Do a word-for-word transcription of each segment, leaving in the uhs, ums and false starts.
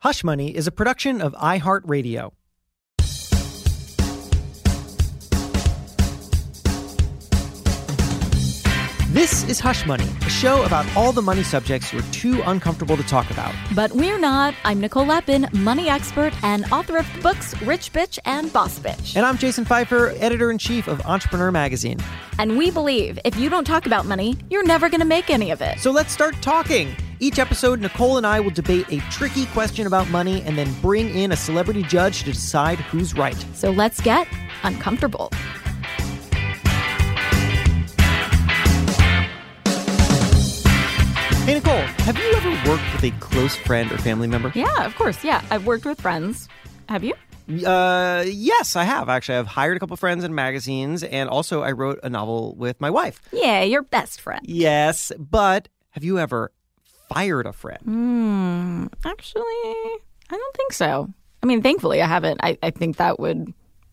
Hush Money is a production of iHeartRadio. This is Hush Money, a show about all the money subjects you're too uncomfortable to talk about. But we're not. I'm Nicole Leppin, money expert and author of the books Rich Bitch and Boss Bitch. And I'm Jason Pfeiffer, editor-in-chief of Entrepreneur Magazine. And we believe if you don't talk about money, you're never going to make any of it. So let's start talking. Each episode, Nicole and I will debate a tricky question about money and then bring in a celebrity judge to decide who's right. So let's get uncomfortable. Hey, Nicole, have you ever worked with a close friend or family member? Yeah, of course. Yeah, I've worked with friends. Have you? Uh, yes, I have. Actually, I've hired a couple friends in magazines, and also I wrote a novel with my wife. Yeah, your best friend. Yes, but have you ever fired a friend? Hmm. Actually, I don't think so. I mean, thankfully, I haven't. I, I think that would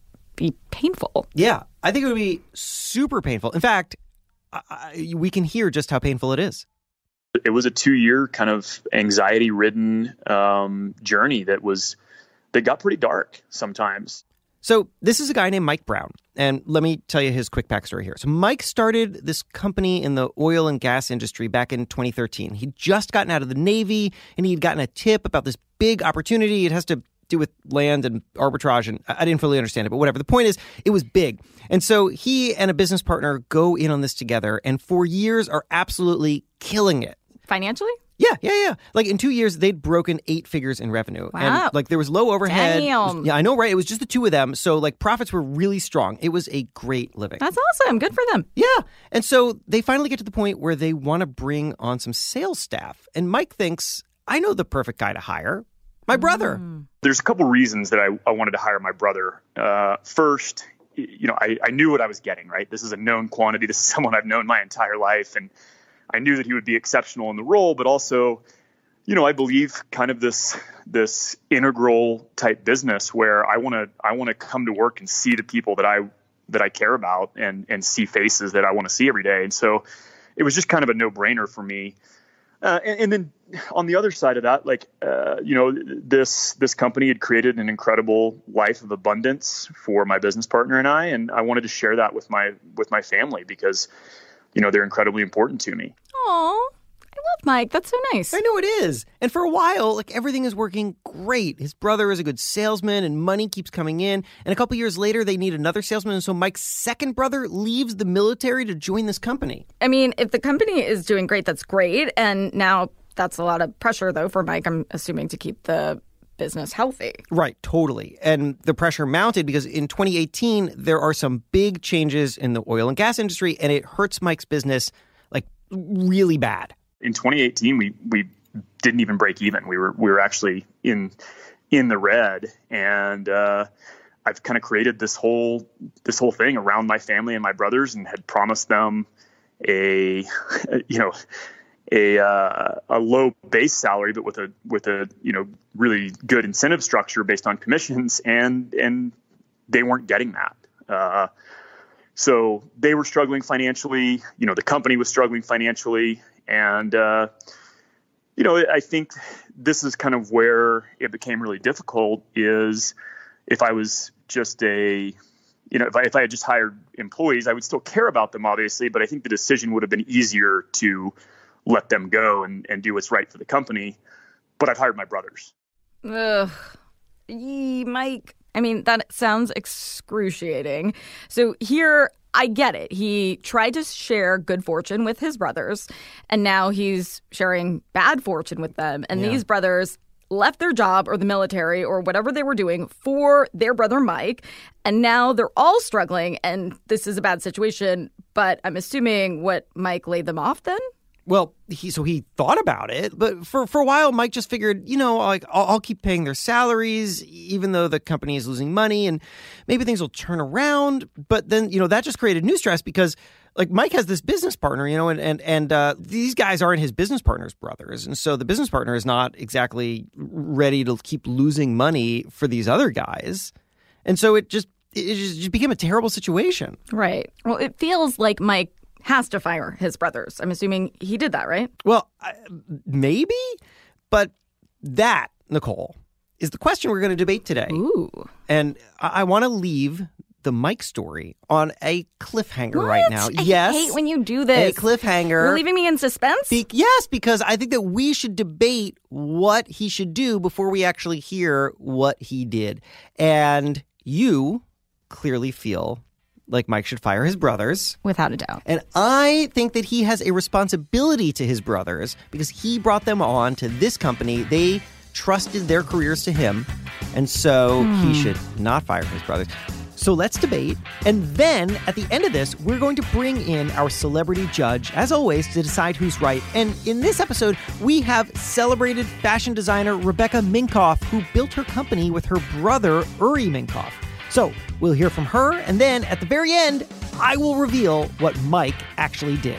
be painful. Yeah, I think it would be super painful. In fact, I, I, we can hear just how painful it is. It was a two-year kind of anxiety-ridden um, journey that was that got pretty dark sometimes. So this is a guy named Mike Brown, and let me tell you his quick backstory here. So Mike started this company in the oil and gas industry back in twenty thirteen. He'd just gotten out of the Navy, and he'd gotten a tip about this big opportunity. It has to do with land and arbitrage, and I didn't fully understand it, but whatever. The point is, it was big. And so he and a business partner go in on this together, and for years are absolutely killing it. Financially? Yeah, yeah, yeah. Like in two years, they'd broken eight figures in revenue. Wow. And like there was low overhead. Damn. Yeah, I know, right? It was just the two of them. So like profits were really strong. It was a great living. That's awesome. Good for them. Yeah. And so they finally get to the point where they want to bring on some sales staff. And Mike thinks, I know the perfect guy to hire. My brother. Mm. There's a couple reasons that I, I wanted to hire my brother. Uh, first, you know, I, I knew what I was getting, right? This is a known quantity. This is someone I've known my entire life. And I knew that he would be exceptional in the role, but also, you know, I believe kind of this this integral type business where I want to I want to come to work and see the people that I that I care about and and see faces that I want to see every day. And so it was just kind of a no-brainer for me. Uh, and, and then on the other side of that, like, uh, you know, this this company had created an incredible life of abundance for my business partner and I, and I wanted to share that with my with my family because, you know, they're incredibly important to me. Aw, I love Mike. That's so nice. I know it is. And for a while, like everything is working great. His brother is a good salesman and money keeps coming in. And a couple years later, they need another salesman. And so Mike's second brother leaves the military to join this company. I mean, if the company is doing great, that's great. And now that's a lot of pressure, though, for Mike, I'm assuming, to keep the business healthy. Right, totally. And the pressure mounted because in twenty eighteen, there are some big changes in the oil and gas industry, and it hurts Mike's business like really bad. In twenty eighteen, we we didn't even break even. We were we were actually in in the red, and uh, I've kind of created this whole this whole thing around my family and my brothers, and had promised them a you know a uh, a low base salary, but with a with a you know really good incentive structure based on commissions, and and they weren't getting that. Uh, so they were struggling financially. You know, the company was struggling financially, and uh, you know, I think this is kind of where it became really difficult. Is if I was just a you know, if I if I had just hired employees, I would still care about them, obviously, but I think the decision would have been easier to let them go and, and do what's right for the company. But I've hired my brothers. Ugh. Yee, Mike. I mean, that sounds excruciating. So here, I get it. He tried to share good fortune with his brothers, and now he's sharing bad fortune with them. And Yeah. these brothers left their job or the military or whatever they were doing for their brother Mike, and now they're all struggling, and this is a bad situation. But I'm assuming what Mike laid them off then? Well, he so he thought about it, but for, for a while, Mike just figured, you know, like I'll, I'll keep paying their salaries, even though the company is losing money, and maybe things will turn around. But then, you know, that just created new stress because, like, Mike has this business partner, you know, and and and uh, these guys aren't his business partner's brothers, and so the business partner is not exactly ready to keep losing money for these other guys, and so it just it just became a terrible situation. Right. Well, it feels like Mike has to fire his brothers. I'm assuming he did that, right? Well, I- maybe, but that, Nicole, is the question we're going to debate today. Ooh. And I, I want to leave the Mike story on a cliffhanger What? right now. I yes. hate when you do this. A cliffhanger. You're leaving me in suspense? Be- yes, because I think that we should debate what he should do before we actually hear what he did. And you clearly feel like Mike should fire his brothers. Without a doubt. And I think that he has a responsibility to his brothers because he brought them on to this company. They trusted their careers to him. And so hmm. he should not fire his brothers. So let's debate. And then at the end of this, we're going to bring in our celebrity judge, as always, to decide who's right. And in this episode, we have celebrated fashion designer Rebecca Minkoff, who built her company with her brother, Uri Minkoff. So we'll hear from her. And then at the very end, I will reveal what Mike actually did.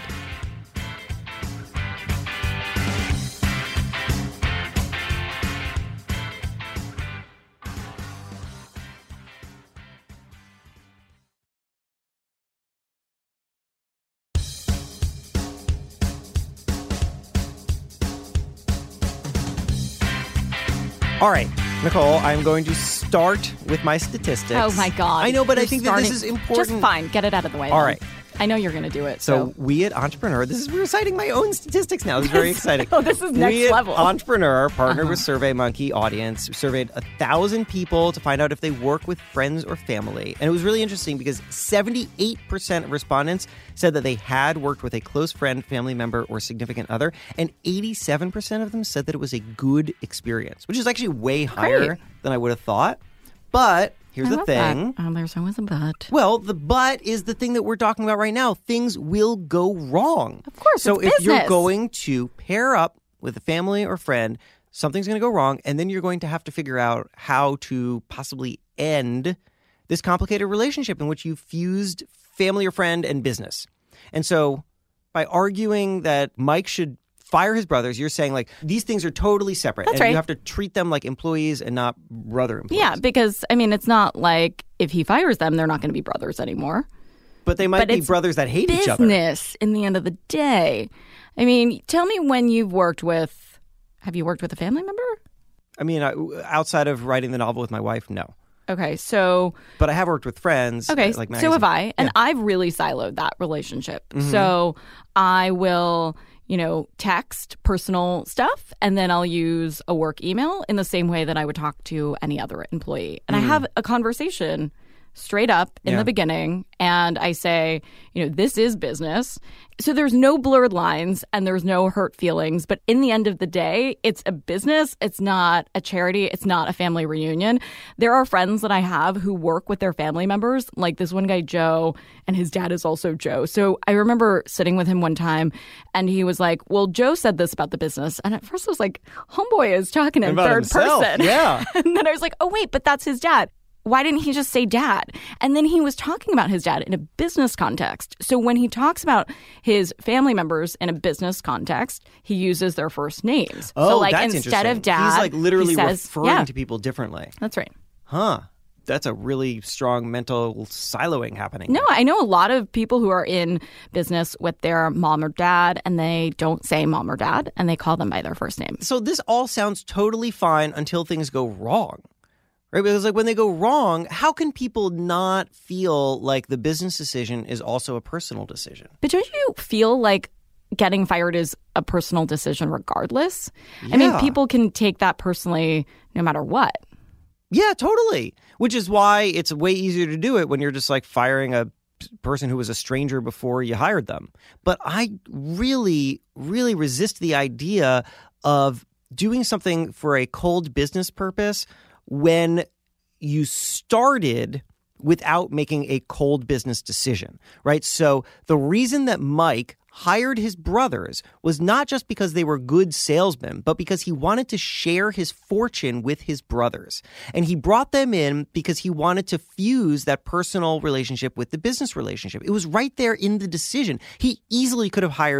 All right, Nicole, I'm going to start with my statistics. Oh, my God. I know, but You're I think starting, that this is important. Just fine. Get it out of the way. All then. right. I know you're going to do it. So, So, we at Entrepreneur, this is, we're citing my own statistics now. This is very exciting. Oh, this is next we level. At Entrepreneur partnered Uh-huh. with SurveyMonkey audience, surveyed a thousand people to find out if they work with friends or family. And it was really interesting because seventy-eight percent of respondents said that they had worked with a close friend, family member, or significant other. And eighty-seven percent of them said that it was a good experience, which is actually way higher Great. than I would have thought. But here's I the love thing. That. Oh, there's always a but. Well, the but is the thing that we're talking about right now. Things will go wrong. Of course, So it's if you're business. going to pair up with a family or friend, something's going to go wrong, and then you're going to have to figure out how to possibly end this complicated relationship in which you fused family or friend and business. And so by arguing that Mike should fire his brothers, you're saying like these things are totally separate. That's and right. you have to treat them like employees and not brother employees. Yeah, because, I mean, it's not like if he fires them, they're not going to be brothers anymore. But they might But be it's brothers that hate each other. Business in the end of the day. I mean, tell me when you've worked with, have you worked with a family member? I mean, I, outside of writing the novel with my wife, no. Okay, so But I have worked with friends. Okay, like so have magazine- I. And Yeah. I've really siloed that relationship. Mm-hmm. So I will, you know, text personal stuff, and then I'll use a work email in the same way that I would talk to any other employee. And I have a conversation straight up in Yeah. the beginning, and I say, you know, this is business. So there's no blurred lines and there's no hurt feelings. But in the end of the day, it's a business. It's not a charity. It's not a family reunion. There are friends that I have who work with their family members, like this one guy, Joe, and his dad is also Joe. So I remember sitting with him one time and he was like, well, Joe said this about the business. And at first I was like, homeboy is talking in About third himself, person. yeah. And then I was like, oh, wait, but that's his dad. Why didn't he just say dad? And then he was talking about his dad in a business context. So when he talks about his family members in a business context, he uses their first names. Oh, so like that's instead interesting. of dad, he's like literally he says, referring yeah, to people differently. that's right. Huh. That's a really strong mental siloing happening. No, I know a lot of people who are in business with their mom or dad, and they don't say mom or dad, and they call them by their first name. So this all sounds totally fine until things go wrong. Right? Because like when they go wrong, how can people not feel like the business decision is also a personal decision? But don't you feel like getting fired is a personal decision regardless? I Yeah. mean, people can take that personally no matter what. Yeah, totally. Which is why it's way easier to do it when you're just like firing a person who was a stranger before you hired them. But I really, really resist the idea of doing something for a cold business purpose when you started without making a cold business decision, right? So the reason that Mike hired his brothers was not just because they were good salesmen, but because he wanted to share his fortune with his brothers. And he brought them in because he wanted to fuse that personal relationship with the business relationship. It was right there in the decision. He easily could have hired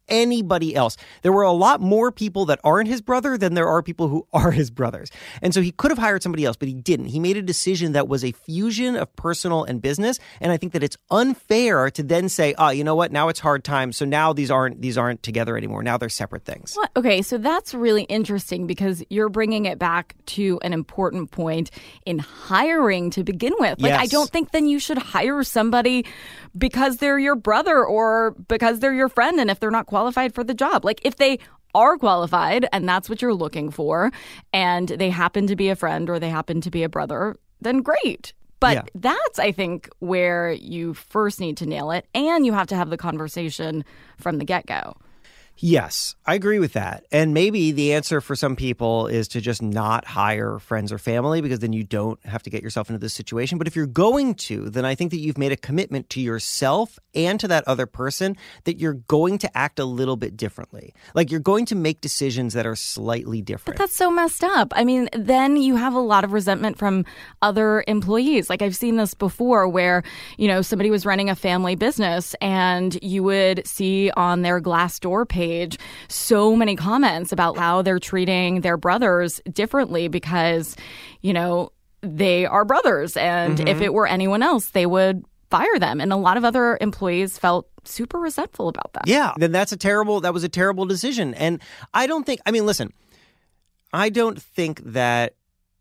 anybody else. There were a lot more people that aren't his brother than there are people who are his brothers. And so he could have hired somebody else, but he didn't. He made a decision that was a fusion of personal and business. And I think that it's unfair to then say, oh, you know what? Now it's hard times. So now these aren't these aren't together anymore. Now they're separate things. Well, okay, so that's really interesting because you're bringing it back to an important point in hiring to begin with. Like, Yes. I don't think then you should hire somebody because they're your brother or because they're your friend and if they're not qualified for the job. Like, if they are qualified and that's what you're looking for and they happen to be a friend or they happen to be a brother, then great. But Yeah. that's, I think, where you first need to nail it, and you have to have the conversation from the get-go. Yes, I agree with that. And maybe the answer for some people is to just not hire friends or family because then you don't have to get yourself into this situation. But if you're going to, then I think that you've made a commitment to yourself and to that other person that you're going to act a little bit differently. Like you're going to make decisions that are slightly different. But that's so messed up. I mean, then you have a lot of resentment from other employees. Like I've seen this before where, you know, somebody was running a family business and you would see on their Glassdoor page so many comments about how they're treating their brothers differently because, you know, they are brothers. And Mm-hmm. if it were anyone else, they would fire them. And a lot of other employees felt super resentful about that. Yeah, then that's a terrible, that was a terrible decision. And I don't think, I mean, listen, I don't think that,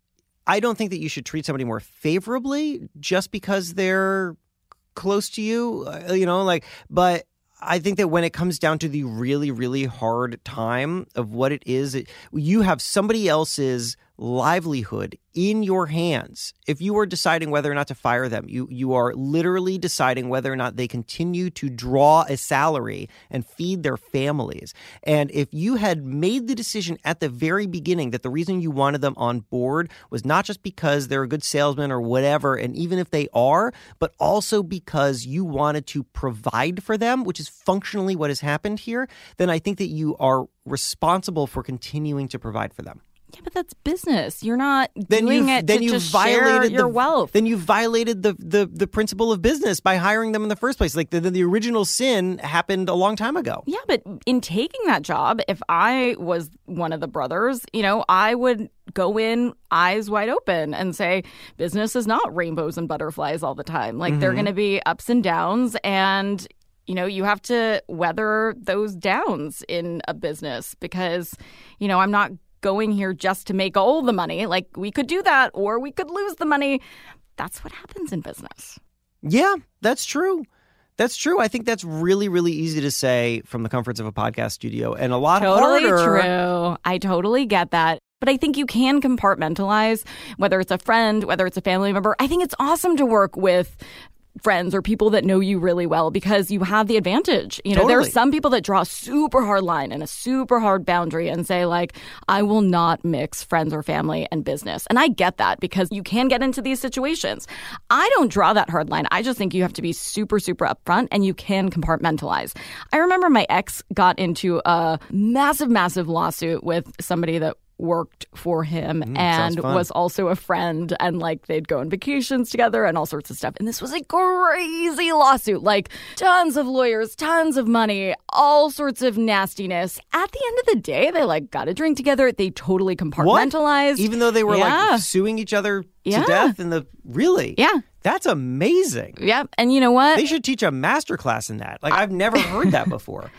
I don't think that you should treat somebody more favorably just because they're close to you, uh, you know, like, but I think that when it comes down to the really, really hard time of what it is, it, you have somebody else's livelihood in your hands. If you are deciding whether or not to fire them, you you are literally deciding whether or not they continue to draw a salary and feed their families. And if you had made the decision at the very beginning that the reason you wanted them on board was not just because they're a good salesman or whatever, and even if they are, but also because you wanted to provide for them, which is functionally what has happened here, then I think that you are responsible for continuing to provide for them. Yeah, but that's business. You're not Then doing you it then to you just share violated your the wealth. Then you violated the, the the principle of business by hiring them in the first place. Like the, the, the original sin happened a long time ago. Yeah, but in taking that job, if I was one of the brothers, you know, I would go in eyes wide open and say, business is not rainbows and butterflies all the time. Like, mm-hmm. there are going to be ups and downs, and, you know, you have to weather those downs in a business because, you know, I'm not going here just to make all the money. Like, we could do that or we could lose the money. That's what happens in business. Yeah, that's true. That's true. I think that's really, really easy to say from the comforts of a podcast studio and a lot totally harder. Totally true. I totally get that. But I think you can compartmentalize, whether it's a friend, whether it's a family member. I think it's awesome to work with friends or people that know you really well because you have the advantage. You know, Totally. there are some people that draw a super hard line and a super hard boundary and say, like, I will not mix friends or family and business. And I get that because you can get into these situations. I don't draw that hard line. I just think you have to be super, super upfront and you can compartmentalize. I remember my ex got into a massive, massive lawsuit with somebody that worked for him Mm, and was also a friend, and like they'd go on vacations together and all sorts of stuff. And this was a crazy lawsuit, like tons of lawyers, tons of money, all sorts of nastiness. At the end of the day, they like got a drink together. They totally compartmentalized. What? Even though they were yeah. like suing each other to Yeah. death in the really? Yeah. That's amazing. Yeah. And you know what? They should teach a master class in that. Like, I've never heard that before.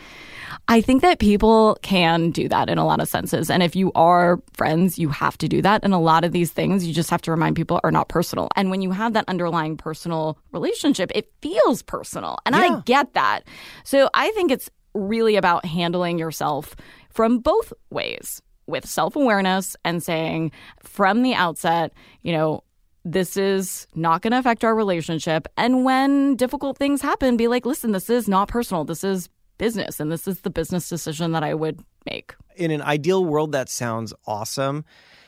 I think that people can do that in a lot of senses. And if you are friends, you have to do that. And a lot of these things, you just have to remind people are not personal. And when you have that underlying personal relationship, it feels personal. And Yeah. I get that. So I think it's really about handling yourself from both ways, with self-awareness and saying from the outset, you know, this is not going to affect our relationship. And when difficult things happen, be like, listen, this is not personal. This is business, and this is the business decision that I would make. In an ideal world, that sounds awesome.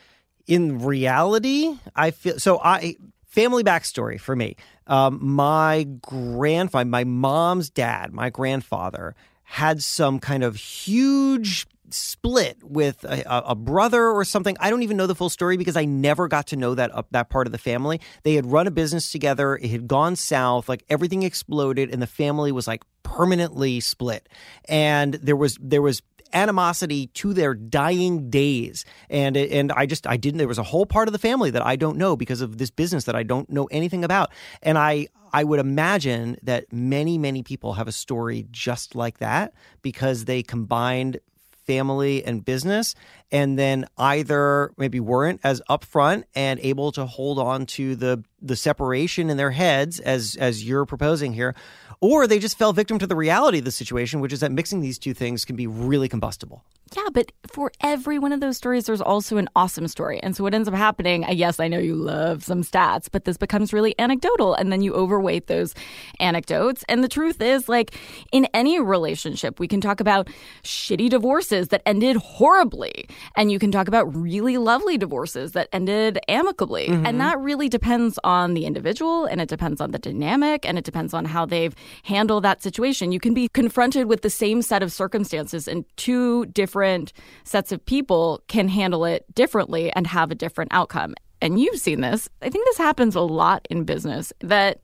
In reality, I feel so. I family backstory for me. Um, my grandfather, my mom's dad, my grandfather had some kind of huge split with a, a brother or something. I don't even know the full story because I never got to know that uh, that part of the family. They had run a business together. It had gone south. Like everything exploded, and the family was like permanently split. And there was there was animosity to their dying days. And and I just I didn't. There was a whole part of the family that I don't know because of this business that I don't know anything about. And I. I would imagine that many, many people have a story just like that because they combined family and business and then either maybe weren't as upfront and able to hold on to the the separation in their heads as as you're proposing here, or they just fell victim to the reality of the situation, which is that mixing these two things can be really combustible. Yeah, but for every one of those stories, there's also an awesome story. And so what ends up happening, yes, I know you love some stats, but this becomes really anecdotal. And then you overweight those anecdotes. And the truth is, like, in any relationship, we can talk about shitty divorces that ended horribly. And you can talk about really lovely divorces that ended amicably. Mm-hmm. And that really depends on the individual, and it depends on the dynamic, and it depends on how they've handled that situation. You can be confronted with the same set of circumstances, and two different sets of people can handle it differently and have a different outcome. And you've seen this. I think this happens a lot in business, that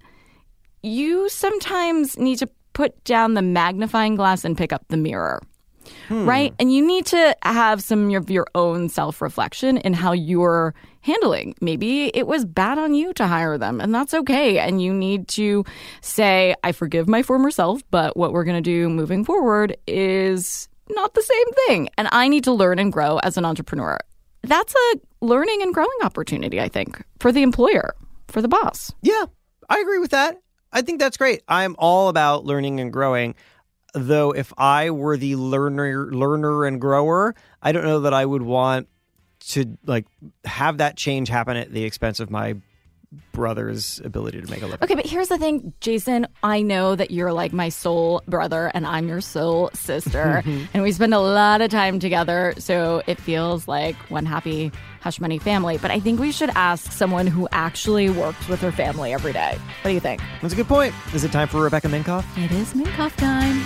you sometimes need to put down the magnifying glass and pick up the mirror. Hmm. Right? And you need to have some of your own self-reflection in how you're handling. Maybe it was bad on you to hire them, and that's okay. And you need to say, I forgive my former self, but what we're going to do moving forward is not the same thing. And I need to learn and grow as an entrepreneur. That's a learning and growing opportunity, I think, for the employer, for the boss. Yeah, I agree with that. I think that's great. I'm all about learning and growing. Though if I were the learner, learner and grower, I don't know that I would want to like have that change happen at the expense of my brother's ability to make a living. Okay, but here's the thing, Jason. I know that you're like my soul brother and I'm your soul sister. And we spend a lot of time together. So it feels like one happy Hush Money family. But I think we should ask someone who actually works with her family every day. What do you think? That's a good point. Is it time for Rebecca Minkoff? It is Minkoff time.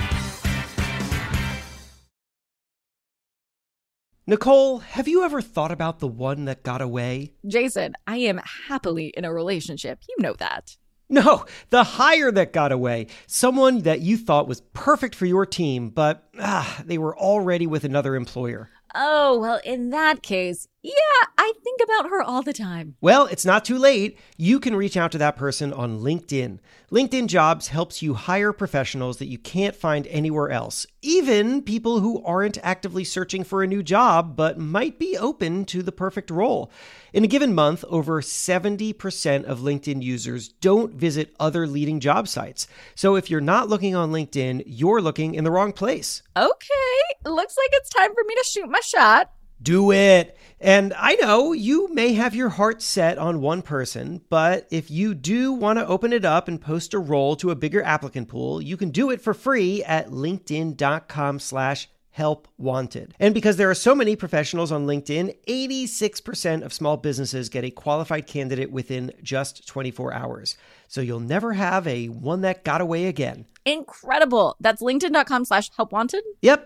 Nicole, have you ever thought about the one that got away? Jason, I am happily in a relationship. You know that. No, the hire that got away. Someone that you thought was perfect for your team, but ah, they were already with another employer. Oh, well, in that case, yeah, I think about her all the time. Well, it's not too late. You can reach out to that person on LinkedIn. LinkedIn Jobs helps you hire professionals that you can't find anywhere else, even people who aren't actively searching for a new job, but might be open to the perfect role. In a given month, over seventy percent of LinkedIn users don't visit other leading job sites. So if you're not looking on LinkedIn, you're looking in the wrong place. Okay, looks like it's time for me to shoot my shot. Do it. And I know you may have your heart set on one person, but if you do want to open it up and post a role to a bigger applicant pool, you can do it for free at linkedin.com slash help wanted. And because there are so many professionals on LinkedIn, eighty-six percent of small businesses get a qualified candidate within just twenty-four hours. So you'll never have a one that got away again. Incredible. That's linkedin.com slash help wanted? Yep.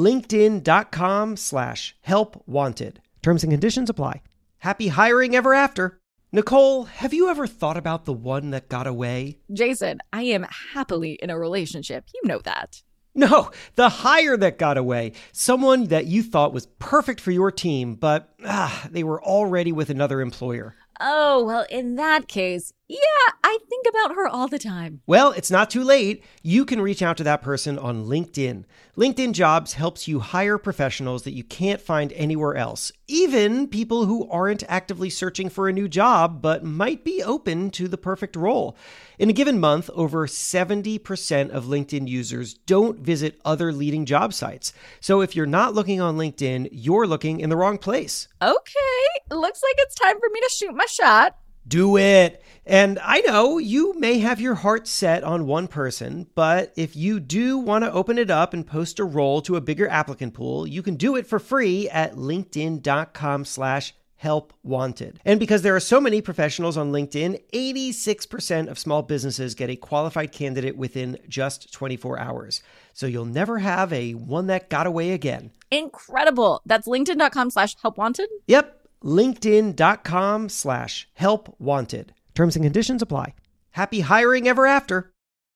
linkedin.com slash help wanted. Terms and conditions apply. Happy hiring ever after. Nicole, have you ever thought about the one that got away? Jason, I am happily in a relationship. You know that. No, the hire that got away. Someone that you thought was perfect for your team, but ah, they were already with another employer. Oh, well, in that case, yeah, I think about her all the time. Well, it's not too late. You can reach out to that person on LinkedIn. LinkedIn Jobs helps you hire professionals that you can't find anywhere else, even people who aren't actively searching for a new job, but might be open to the perfect role. In a given month, over seventy percent of LinkedIn users don't visit other leading job sites. So if you're not looking on LinkedIn, you're looking in the wrong place. Okay, looks like it's time for me to shoot my shot. Do it. And I know you may have your heart set on one person, but if you do want to open it up and post a role to a bigger applicant pool, you can do it for free at linkedin.com slash Help Wanted. And because there are so many professionals on LinkedIn, eighty-six percent of small businesses get a qualified candidate within just twenty-four hours. So you'll never have a one that got away again. Incredible. That's linkedin.com slash help wanted. Yep. LinkedIn.com slash help wanted. Terms and conditions apply. Happy hiring ever after.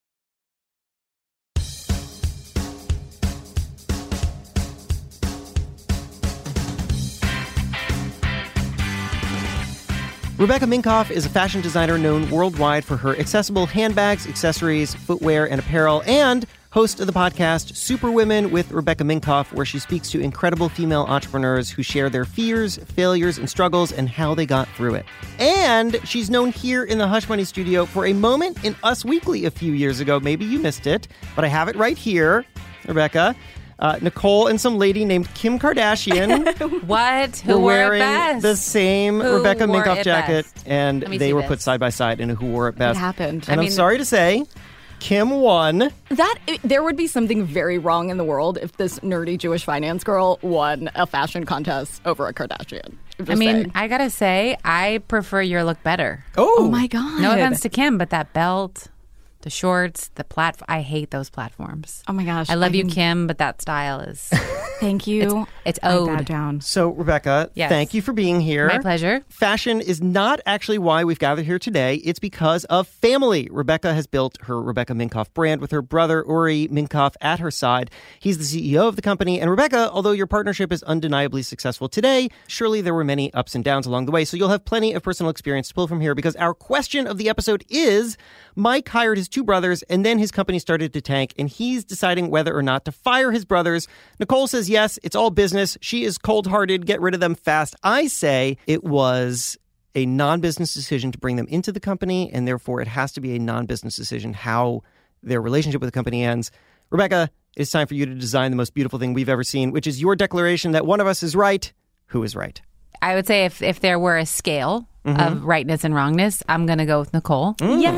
Rebecca Minkoff is a fashion designer known worldwide for her accessible handbags, accessories, footwear, and apparel, and host of the podcast Superwomen with Rebecca Minkoff, where she speaks to incredible female entrepreneurs who share their fears, failures, and struggles and how they got through it. And she's known here in the Hush Money studio for a moment in Us Weekly a few years ago. Maybe you missed it, but I have it right here, Rebecca. Uh, Nicole and some lady named Kim Kardashian what? Who were wore wearing it best? the same Who Rebecca wore Minkoff it jacket, best? and Let me they see were this. put side by side in a Who Wore It Best. It happened. And I I'm mean, sorry to say, Kim won. That there would be something very wrong in the world if this nerdy Jewish finance girl won a fashion contest over a Kardashian. I'm just I mean, saying. I gotta say, I prefer your look better. Oh, Oh my God. No offense to Kim, but that belt, the shorts, the platform, I hate those platforms. Oh my gosh. I love I you, can- Kim, but that style is Thank you. it's I bow owed. down. So, Rebecca, Yes. thank you for being here. My pleasure. Fashion is not actually why we've gathered here today. It's because of family. Rebecca has built her Rebecca Minkoff brand with her brother, Uri Minkoff, at her side. He's the C E O of the company. And Rebecca, although your partnership is undeniably successful today, surely there were many ups and downs along the way. So you'll have plenty of personal experience to pull from here, because our question of the episode is, Mike hired his two brothers and then his company started to tank, and he's deciding whether or not to fire his brothers. Nicole says, yes, it's all business. She is cold-hearted. Get rid of them fast. I say it was a non-business decision to bring them into the company, and therefore it has to be a non-business decision how their relationship with the company ends. Rebecca, it's time for you to design the most beautiful thing we've ever seen, which is your declaration that one of us is right. Who is right? I would say if, if there were a scale of rightness and wrongness, I'm going to go with Nicole.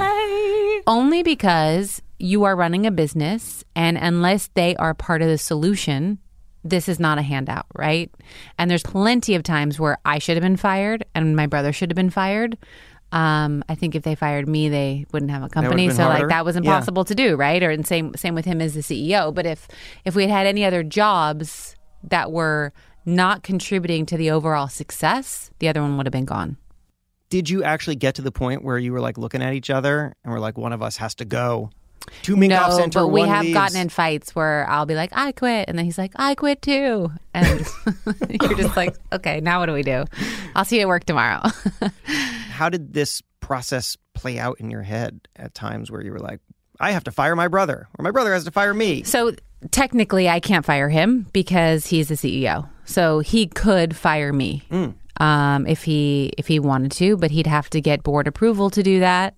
Yay! Only because you are running a business, and unless they are part of the solution, this is not a handout, right? And there's plenty of times where I should have been fired and my brother should have been fired. Um, I think if they fired me, they wouldn't have a company. been So harder. like that was impossible to do, right? Or and same same with him as the C E O. But if if we had had any other jobs that were not contributing to the overall success, the other one would have been gone. Did you actually get to the point where you were like looking at each other and were like, one of us has to go? Two Minkoffs No, enter, but we one have leaves. gotten in fights where I'll be like, I quit. And then he's like, I quit too. And you're just like, okay, now what do we do? I'll see you at work tomorrow. How did this process play out in your head at times where you were like, I have to fire my brother, or my brother has to fire me? So technically, I can't fire him because he's the C E O. So he could fire me Mm. um, if he if he wanted to, but he'd have to get board approval to do that.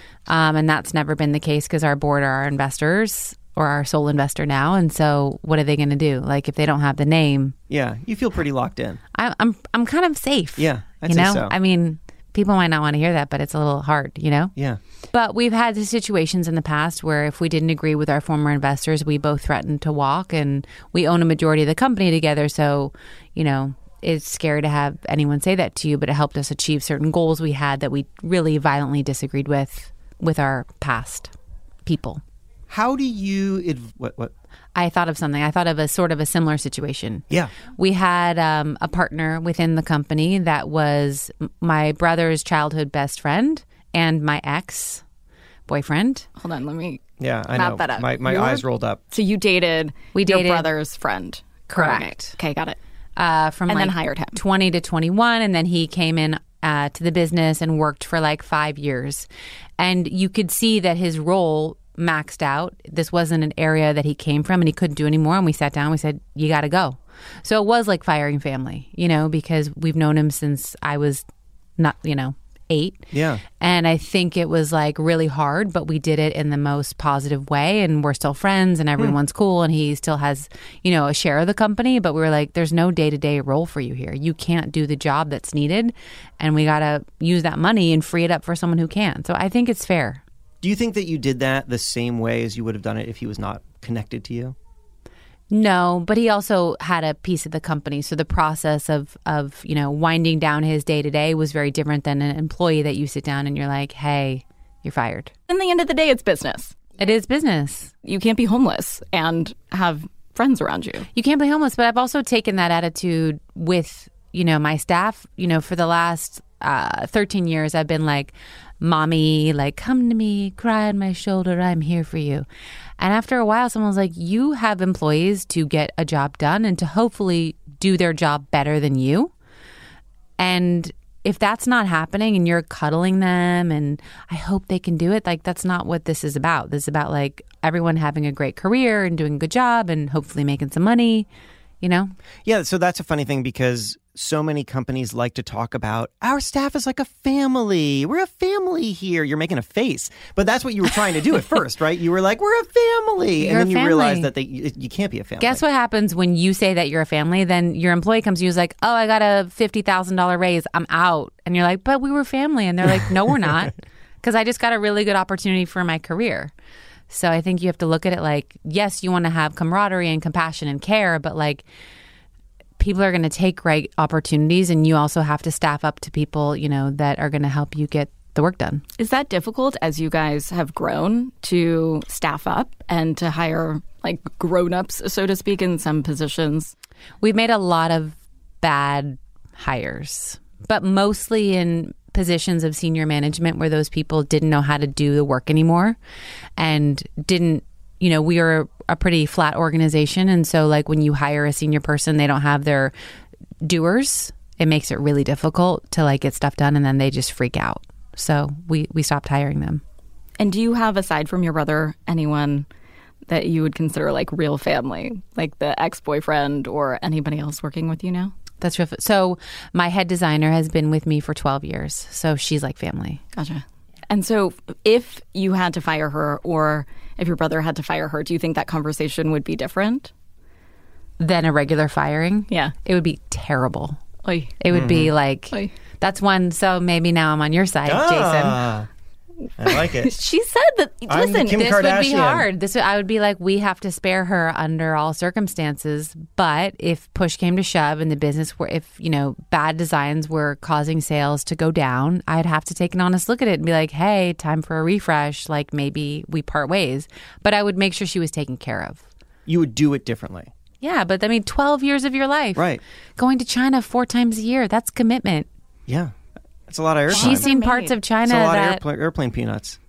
Um, and that's never been the case because our board are our investors or our sole investor now. And so what are they going to do? Like if they don't have the name, Yeah, you feel pretty locked in. I, I'm I'm kind of safe. Yeah, I'd you say know, so. I mean, people might not want to hear that, but it's a little hard, you know? Yeah. But we've had the situations in the past where if we didn't agree with our former investors, we both threatened to walk, and we own a majority of the company together. So, you know, it's scary to have anyone say that to you, but it helped us achieve certain goals we had that we really violently disagreed with with our past people. How do you... Adv- what? What? I thought of something. I thought of a sort of a similar situation. Yeah. We had um, a partner within the company that was m- my brother's childhood best friend and my ex boyfriend. Hold on, let me. Yeah, I Map know. that out. My, my Your- eyes rolled up. So you dated We your dated- brother's friend. Correct. Okay, got it. Uh, from And like then hired him. twenty to twenty-one, and then he came in uh, to the business and worked for like five years. And you could see that his role maxed out. This wasn't an area that he came from, and he couldn't do anymore. And we sat down. We said, "You got to go." So it was like firing family, you know, because we've known him since I was not, you know, eight. Yeah. And I think it was like really hard, but we did it in the most positive way, and we're still friends and everyone's cool, and he still has, you know, a share of the company, but we were like, there's no day-to-day role for you here. You can't do the job that's needed, and we got to use that money and free it up for someone who can. So I think it's fair. Do you think that you did that the same way as you would have done it if he was not connected to you? No, but he also had a piece of the company. So the process of, of you know, winding down his day-to-day was very different than an employee that you sit down and you're like, hey, you're fired. In the end of the day, it's business. It is business. You can't be homeless and have friends around you. You can't be homeless, but I've also taken that attitude with, you know, my staff. You know, for the last uh, thirteen years, I've been like, mommy, like, come to me, cry on my shoulder, I'm here for you. And after a while, someone was like, you have employees to get a job done and to hopefully do their job better than you. And if that's not happening and you're cuddling them and I hope they can do it, like, that's not what this is about. This is about, like, everyone having a great career and doing a good job and hopefully making some money, you know? Yeah, so that's a funny thing because so many companies like to talk about our staff is like a family. We're a family here. You're making a face. But that's what you were trying to do at first, right? You were like, we're a family. You're and then a you family. realize that they, you, you can't be a family. Guess what happens when you say that you're a family? Then your employee comes to you and is like, oh, I got a fifty thousand dollars raise. I'm out. And you're like, but we were family. And they're like, no, we're not. Because I just got a really good opportunity for my career. So I think you have to look at it like, yes, you want to have camaraderie and compassion and care, but like, people are going to take right opportunities and you also have to staff up to people, you know, that are going to help you get the work done. Is that difficult as you guys have grown to staff up and to hire like grown-ups, so to speak, in some positions? We've made a lot of bad hires, but mostly in positions of senior management where those people didn't know how to do the work anymore and didn't, you know, we are a pretty flat organization. And so like when you hire a senior person, they don't have their doers. It makes it really difficult to like get stuff done and then they just freak out. So we, we stopped hiring them. And do you have, aside from your brother, anyone that you would consider like real family, like the ex-boyfriend or anybody else working with you now? That's true. So my head designer has been with me for twelve years. So she's like family. Gotcha. And so if you had to fire her or if your brother had to fire her, do you think that conversation would be different? Than a regular firing? Yeah. It would be terrible. Oy. It would mm-hmm. be like, Oy. That's one. So maybe now I'm on your side, ah, Jason. I like it. She said that, I'm listen, Kim this Kardashian. would be hard. This would, I would be like, we have to spare her under all circumstances. But if push came to shove and the business were, if, you know, bad designs were causing sales to go down, I'd have to take an honest look at it and be like, hey, time for a refresh. Like maybe we part ways. But I would make sure she was taken care of. You would do it differently. Yeah, but I mean, twelve years of your life. Right. Going to China four times a year. That's commitment. Yeah. It's a lot of airtime. She's seen parts of China It's a lot that... of airplane, airplane peanuts.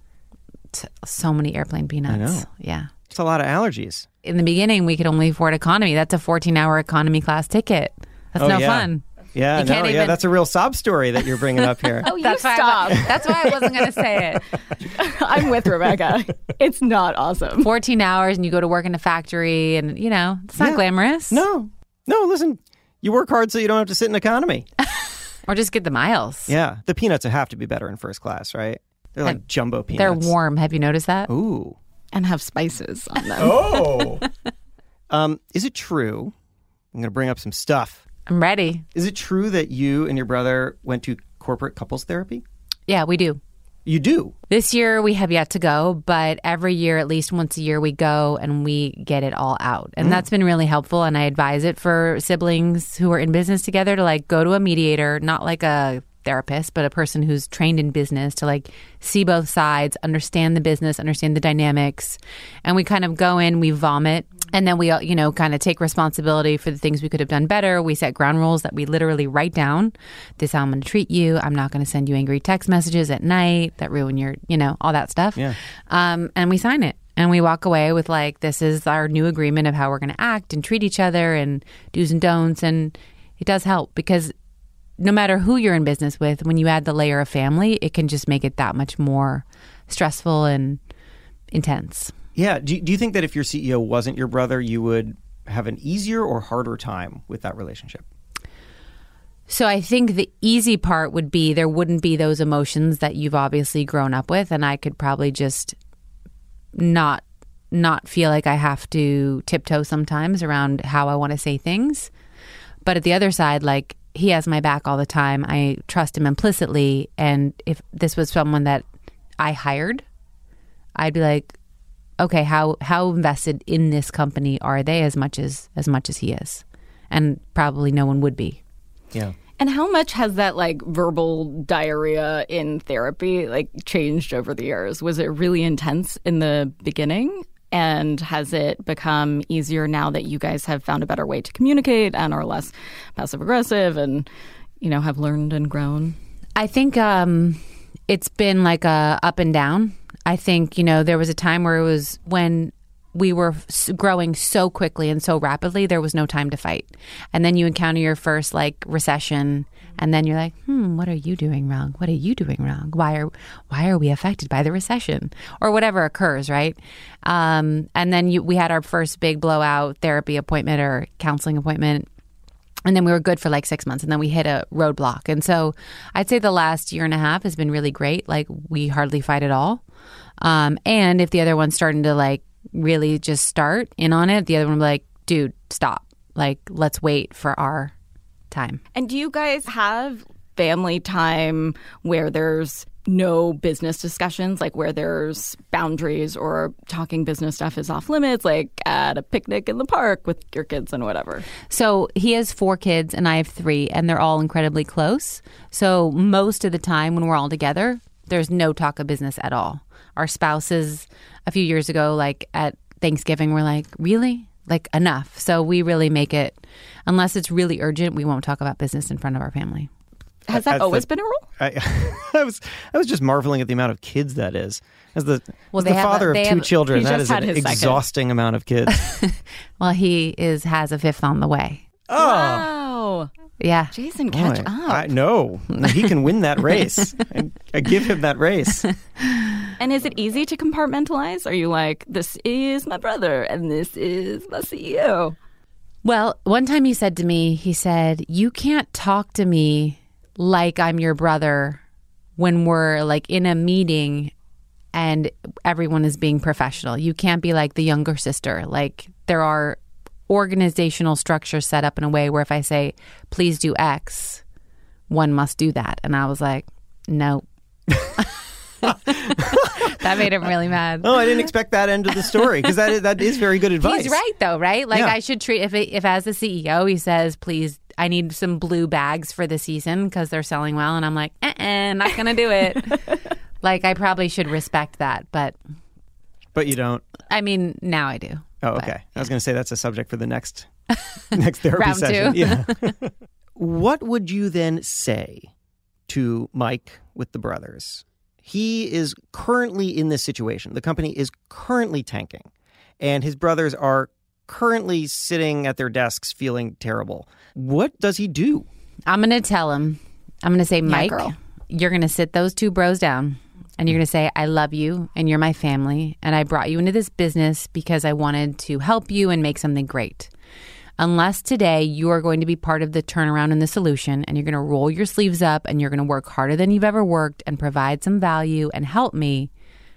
So many airplane peanuts. I know. Yeah. It's a lot of allergies. In the beginning, we could only afford economy. That's a fourteen-hour economy class ticket. That's oh, no yeah. fun. Yeah, You no, can't yeah, even- that's a real sob story that you're bringing up here. Oh, you That's why I stop. wa- that's why I wasn't going to say it. I'm with Rebecca. It's not awesome. fourteen hours and you go to work in a factory and, you know, it's not Yeah. glamorous. No, no, listen, you work hard so you don't have to sit in economy. Or just get the miles. Yeah, the peanuts have to be better in first class, right? They're like And jumbo peanuts. They're warm. Have you noticed that? Ooh. And have spices on them. Oh. um, is it true? I'm going to bring up some stuff. I'm ready. Is it true that you and your brother went to corporate couples therapy? Yeah, we do. You do? This year we have yet to go, but every year, at least once a year, we go and we get it all out. And mm. that's been really helpful. And I advise it for siblings who are in business together to like go to a mediator, not like a therapist, but a person who's trained in business to like see both sides, understand the business, understand the dynamics. And we kind of go in, we vomit. And then we, you know, kind of take responsibility for the things we could have done better. We set ground rules that we literally write down. This is how I'm going to treat you. I'm not going to send you angry text messages at night that ruin your, you know, all that stuff. Yeah. Um, and we sign it. And we walk away with like, this is our new agreement of how we're going to act and treat each other and do's and don'ts. And it does help because no matter who you're in business with, when you add the layer of family, it can just make it that much more stressful and intense. Yeah. Do, do you think that if your C E O wasn't your brother, you would have an easier or harder time with that relationship? So I think the easy part would be there wouldn't be those emotions that you've obviously grown up with, and I could probably just not not feel like I have to tiptoe sometimes around how I want to say things. But at the other side, like he has my back all the time. I trust him implicitly, and if this was someone that I hired, I'd be like, okay, how how invested in this company are they as much as as much as he is? And probably no one would be. Yeah. And how much has that like verbal diarrhea in therapy like changed over the years? Was it really intense in the beginning? And has it become easier now that you guys have found a better way to communicate and are less passive aggressive and, you know, have learned and grown? I think um, it's been like a up and down. I think, you know, there was a time where it was when we were growing so quickly and so rapidly, there was no time to fight. And then you encounter your first like recession, and then you're like, hmm, what are you doing wrong? What are you doing wrong? Why are why are we affected by the recession? Or whatever occurs, right? Um, and then you, we had our first big blowout therapy appointment or counseling appointment. And then we were good for like six months, and then we hit a roadblock. And so I'd say the last year and a half has been really great. Like, we hardly fight at all. Um, and if the other one's starting to like really just start in on it, the other one will be like, dude, stop. Like, let's wait for our time. And do you guys have family time where there's no business discussions, like where there's boundaries or talking business stuff is off limits, like at a picnic in the park with your kids and whatever? So he has four kids and I have three, and they're all incredibly close. So most of the time when we're all together, there's no talk of business at all. Our spouses a few years ago, like at Thanksgiving, were like, really? Like, enough. So we really make it, unless it's really urgent, we won't talk about business in front of our family. Has that As always the, been a rule? I, I was I was just marveling at the amount of kids that is. As the, well, as the father a, of two have, children, that is an his exhausting second. amount of kids. Well, he is has a fifth on the way. Oh. Wow. Yeah. Jason, catch Boy, up. I, no, he can win that race. I, I give him that race. And is it easy to compartmentalize? Are you like, this is my brother and this is my C E O? Well, one time he said to me, he said, you can't talk to me like I'm your brother when we're like in a meeting and everyone is being professional. You can't be like the younger sister. Like, there are organizational structures set up in a way where if I say, please do X, one must do that. And I was like, no. That made him really mad. Oh, I didn't expect that end of the story, because that is, that is very good advice. He's right, though, right? Like, Yeah. I should treat, if it, if as the C E O, he says, please, I need some blue bags for the season because they're selling well. And I'm like, uh-uh, not going to do it. Like, I probably should respect that. But, But you don't. I mean, now I do. Oh, But, okay. I was going to say that's a subject for the next next therapy Round session. two. Yeah. What would you then say to Mike with the brothers? He is currently in this situation. The company is currently tanking, and his brothers are currently sitting at their desks feeling terrible. What does he do? I'm going to tell him, I'm going to say, Mike, girl. you're going to sit those two bros down. And you're going to say, I love you and you're my family. And I brought you into this business because I wanted to help you and make something great. Unless today you are going to be part of the turnaround and the solution, and you're going to roll your sleeves up and you're going to work harder than you've ever worked and provide some value and help me,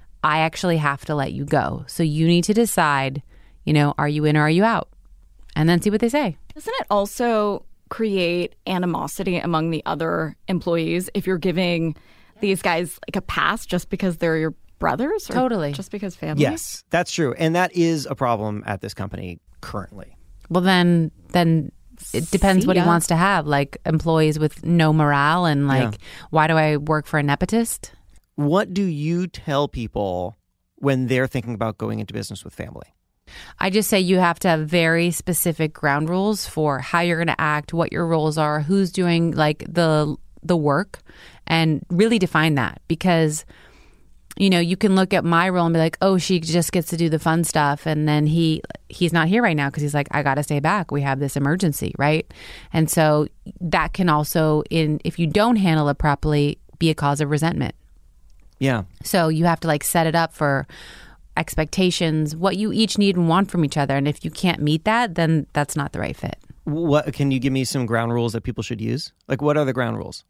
I actually have to let you go. So you need to decide, you know, are you in or are you out? And then see what they say. Doesn't it also create animosity among the other employees if you're giving these guys like a pass just because they're your brothers? Or Totally. just because family? Yes, that's true. And that is a problem at this company currently. Well, then, then it depends See what he ya. wants to have, like employees with no morale and like, Yeah. why do I work for a nepotist? What do you tell people when they're thinking about going into business with family? I just say you have to have very specific ground rules for how you're going to act, what your roles are, who's doing like the the work, and really define that. Because, you know, you can look at my role and be like, oh, she just gets to do the fun stuff. And then he he's not here right now because he's like, I got to stay back. We have this emergency, right? And so that can also, in if you don't handle it properly, be a cause of resentment. Yeah. So you have to like set it up for expectations, what you each need and want from each other. And if you can't meet that, then that's not the right fit. What can you give me some ground rules that people should use? Like, what are the ground rules?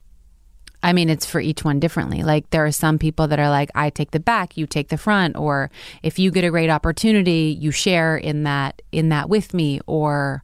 I mean, it's for each one differently. Like, there are some people that are like, I take the back, you take the front, or if you get a great opportunity, you share in that in that with me, or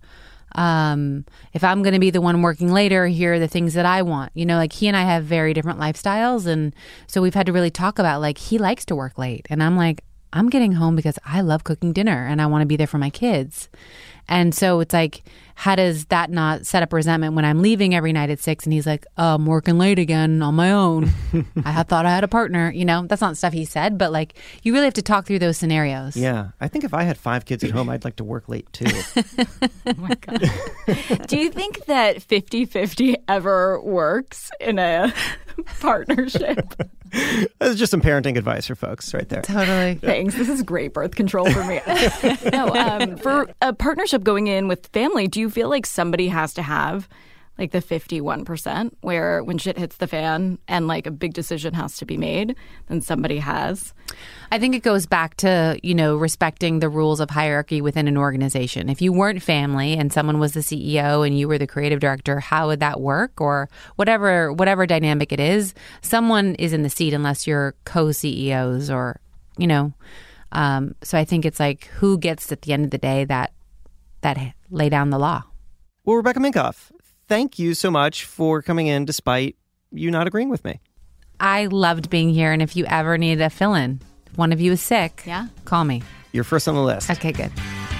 um, if I'm going to be the one working later, here are the things that I want. You know, like he and I have very different lifestyles, and so we've had to really talk about like he likes to work late, and I'm like, I'm getting home because I love cooking dinner and I want to be there for my kids. And so it's like, how does that not set up resentment when I'm leaving every night at six and he's like, oh, I'm working late again on my own. I had thought I had a partner. You know, that's not stuff he said, but like you really have to talk through those scenarios. Yeah. I think if I had five kids at home, I'd like to work late too. Oh my God. Do you think that fifty-fifty ever works in a partnership? That's just some parenting advice for folks right there. Totally. Thanks. This is great birth control for me. No, um, for a partnership going in with family, do you feel like somebody has to have like the fifty-one percent where when shit hits the fan and like a big decision has to be made, then somebody has? I think it goes back to, you know, respecting the rules of hierarchy within an organization. If you weren't family and someone was the C E O and you were the creative director, how would that work? Or whatever whatever dynamic it is, someone is in the seat unless you're co-C E Os or, you know. Um, so I think it's like who gets at the end of the day that that lay down the law. Well, Rebecca Minkoff, thank you so much for coming in despite you not agreeing with me. I loved being here. And if you ever need a fill-in, if one of you is sick, yeah, call me. You're first on the list. Okay, good.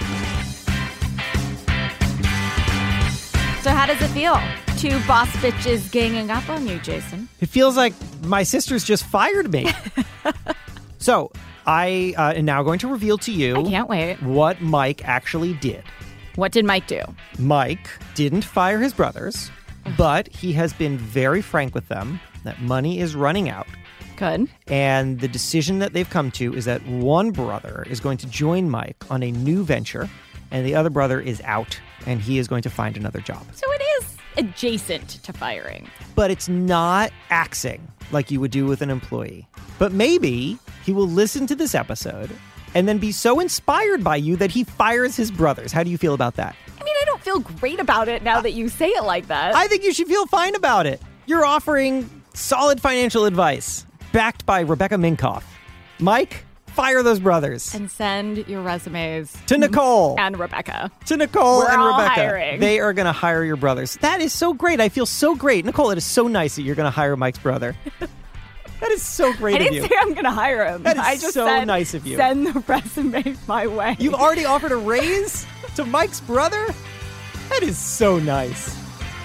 So how does it feel? Two boss bitches ganging up on you, Jason. It feels like my sisters just fired me. So I uh, am now going to reveal to you I can't wait. what Mike actually did. What did Mike do? Mike didn't fire his brothers, but he has been very frank with them that money is running out. Good. And the decision that they've come to is that one brother is going to join Mike on a new venture, and the other brother is out, and he is going to find another job. So it is adjacent to firing. But it's not axing like you would do with an employee. But maybe he will listen to this episode and then be so inspired by you that he fires his brothers. How do you feel about that? I mean, I don't feel great about it now that you say it like that. I think you should feel fine about it. You're offering solid financial advice, backed by Rebecca Minkoff. Mike, fire those brothers. And send your resumes to Nicole. And Rebecca. To Nicole We're and all Rebecca. Hiring. They are going to hire your brothers. That is so great. I feel so great. Nicole, it is so nice that you're going to hire Mike's brother. That is so great I of didn't you. say I'm going to hire him. That is I just so said, nice of you. Send the resume my way. You've already offered a raise to Mike's brother? That is so nice.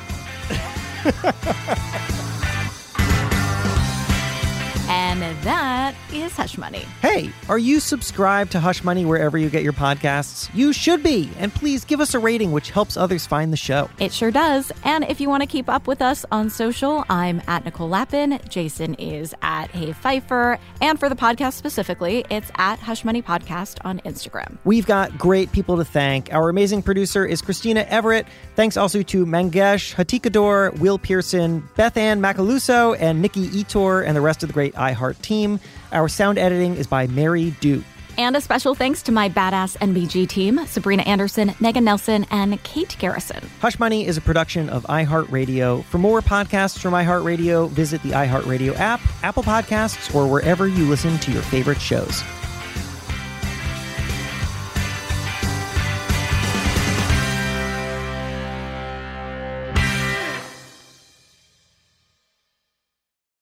And that is Hush Money. Hey, are you subscribed to Hush Money wherever you get your podcasts? You should be. And please give us a rating, which helps others find the show. It sure does. And if you want to keep up with us on social, I'm at Nicole Lappin. Jason is at Hey Pfeiffer. And for the podcast specifically, it's at Hush Money Podcast on Instagram. We've got great people to thank. Our amazing producer is Christina Everett. Thanks also to Mangesh Hatikador, Will Pearson, Beth Ann Macaluso, and Nikki Etor, and the rest of the great iHeart team. Our sound editing is by Mary Duke. And a special thanks to my badass N B G team, Sabrina Anderson, Megan Nelson, and Kate Garrison. Hush Money is a production of iHeartRadio. For more podcasts from iHeartRadio, visit the iHeartRadio app, Apple Podcasts, or wherever you listen to your favorite shows.